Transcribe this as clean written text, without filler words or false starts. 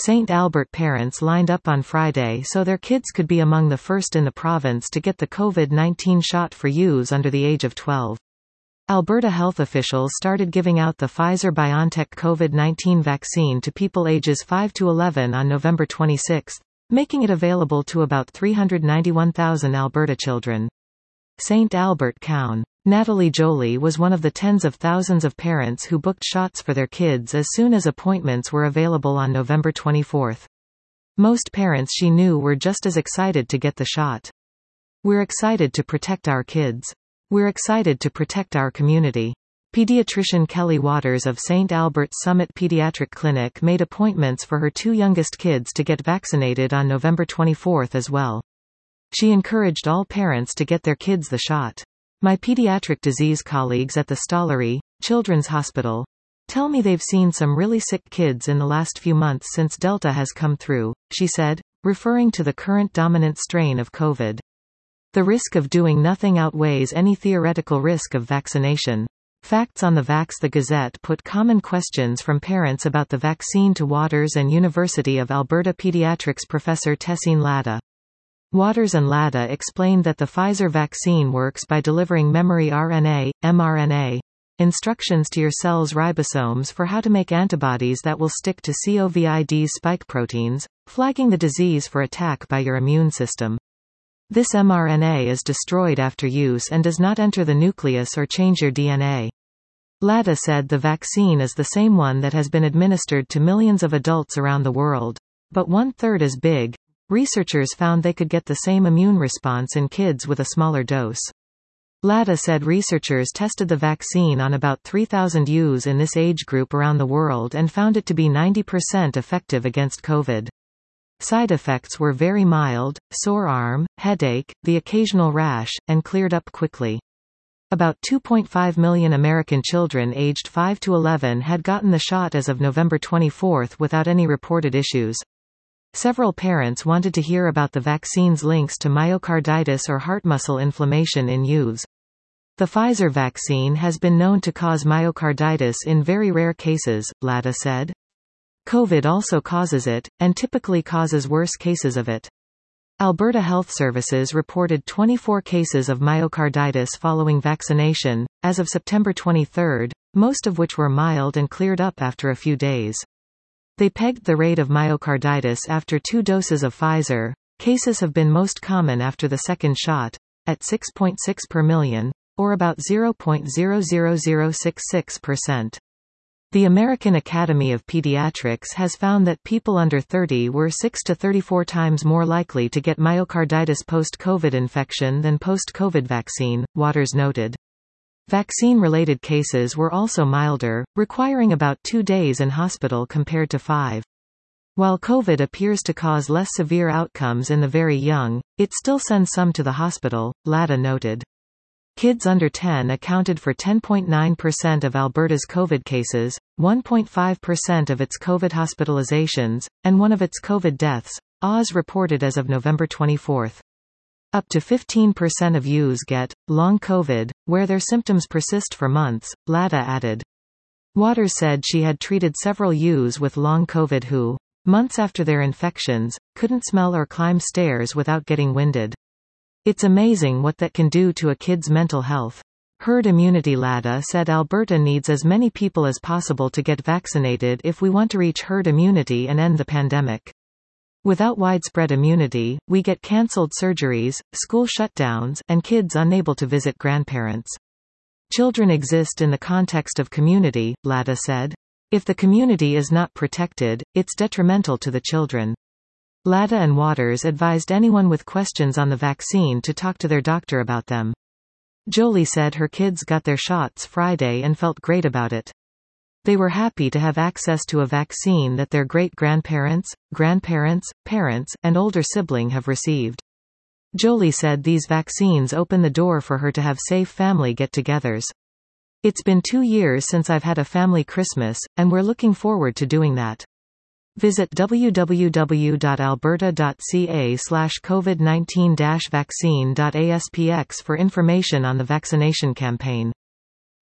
St. Albert parents lined up on Friday so their kids could be among the first in the province to get the COVID-19 shot for use under the age of 12. Alberta health officials started giving out the Pfizer-BioNTech COVID-19 vaccine to people ages 5 to 11 on November 26, making it available to about 391,000 Alberta children. St. Albert Cown. Natalie Jolie was one of the tens of thousands of parents who booked shots for their kids as soon as appointments were available on November 24. Most parents she knew were just as excited to get the shot. "We're excited to protect our kids. We're excited to protect our community." Pediatrician Kelly Waters of St. Albert's Summit Pediatric Clinic made appointments for her two youngest kids to get vaccinated on November 24 as well. She encouraged all parents to get their kids the shot. "My pediatric disease colleagues at the Stollery Children's Hospital tell me they've seen some really sick kids in the last few months since Delta has come through," she said, referring to the current dominant strain of COVID. "The risk of doing nothing outweighs any theoretical risk of vaccination." Facts on the Vax. The Gazette put common questions from parents about the vaccine to Waters and University of Alberta Pediatrics professor Tessine Latta. Waters and Latta explained that the Pfizer vaccine works by delivering memory RNA, mRNA, instructions to your cell's ribosomes for how to make antibodies that will stick to COVID's spike proteins, flagging the disease for attack by your immune system. This mRNA is destroyed after use and does not enter the nucleus or change your DNA. Latta said the vaccine is the same one that has been administered to millions of adults around the world, but one-third as big. Researchers found they could get the same immune response in kids with a smaller dose. Latta said researchers tested the vaccine on about 3,000 youths in this age group around the world and found it to be 90% effective against COVID. Side effects were very mild: sore arm, headache, the occasional rash, and cleared up quickly. About 2.5 million American children aged 5 to 11 had gotten the shot as of November 24 without any reported issues. Several parents wanted to hear about the vaccine's links to myocarditis or heart muscle inflammation in youths. The Pfizer vaccine has been known to cause myocarditis in very rare cases, Latta said. COVID also causes it, and typically causes worse cases of it. Alberta Health Services reported 24 cases of myocarditis following vaccination, as of September 23, most of which were mild and cleared up after a few days. They pegged the rate of myocarditis after 2 doses of Pfizer. Cases have been most common after the second shot, at 6.6 per million, or about 0.00066%. The American Academy of Pediatrics has found that people under 30 were 6 to 34 times more likely to get myocarditis post-COVID infection than post-COVID vaccine, Waters noted. Vaccine-related cases were also milder, requiring about 2 days in hospital compared to 5. While COVID appears to cause less severe outcomes in the very young, it still sends some to the hospital, Latta noted. Kids under 10 accounted for 10.9% of Alberta's COVID cases, 1.5% of its COVID hospitalizations, and 1 of its COVID deaths, Oz reported as of November 24. Up to 15% of youths get long COVID, where their symptoms persist for months, Latta added. Waters said she had treated several youths with long COVID who, months after their infections, couldn't smell or climb stairs without getting winded. "It's amazing what that can do to a kid's mental health." Herd immunity. Latta said Alberta needs as many people as possible to get vaccinated if we want to reach herd immunity and end the pandemic. Without widespread immunity, we get cancelled surgeries, school shutdowns, and kids unable to visit grandparents. Children exist in the context of community, Latta said. If the community is not protected, it's detrimental to the children. Latta and Waters advised anyone with questions on the vaccine to talk to their doctor about them. Jolie said her kids got their shots Friday and felt great about it. They were happy to have access to a vaccine that their great-grandparents, grandparents, parents, and older sibling have received. Jolie said these vaccines open the door for her to have safe family get-togethers. "It's been 2 years since I've had a family Christmas, and we're looking forward to doing that." Visit www.alberta.ca/covid19-vaccine.aspx for information on the vaccination campaign.